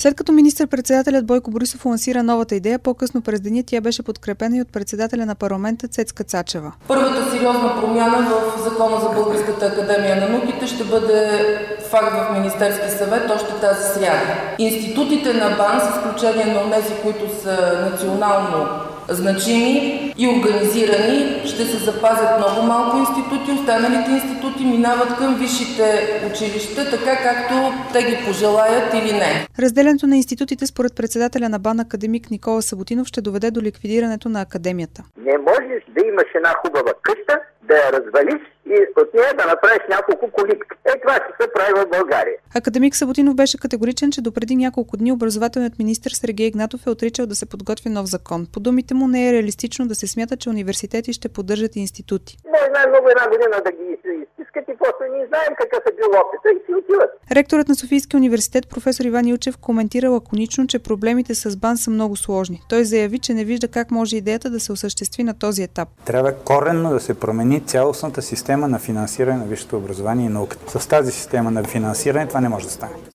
След като министър-председателят Бойко Борисов лансира новата идея, по-късно през деня тя беше подкрепена и от председателя на парламента Цецка Цачева. Първата сериозна промяна в Закона за Българската академия на науките ще бъде факт в Министерски съвет още тази сряда. Институтите на БАН, с изключение на тези, които са национално значими и организирани, ще се запазят много малко институти. Останалите институти минават към висшите училища, така както те ги пожелаят или не. Разделянето на институтите според председателя на БАН академик Никола Съботинов ще доведе до ликвидирането на академията. Не можеш да имаш една хубава къща, да я развалиш и от нея да направиш няколко колитки. Това ще се прави в България. Академик Съботинов беше категоричен, че допреди няколко дни образователният министър Сергей Игнатов е отричал да се подготви нов закон. По думите му не е реалистично да се смята, че университети ще поддържат институти. Може най-много една година да ги изтискат и после не знаем какъв е бил опита и си отиват. Ректорът на Софийския университет професор Иван Илчев коментира лаконично, че проблемите с БАН са много сложни. Той заяви, че не вижда как може идеята да се осъществи на този етап. Трябва коренно да се промени цялостната система на финансиране на висшето образование и науката. С тази система на финансиране това не може да стане.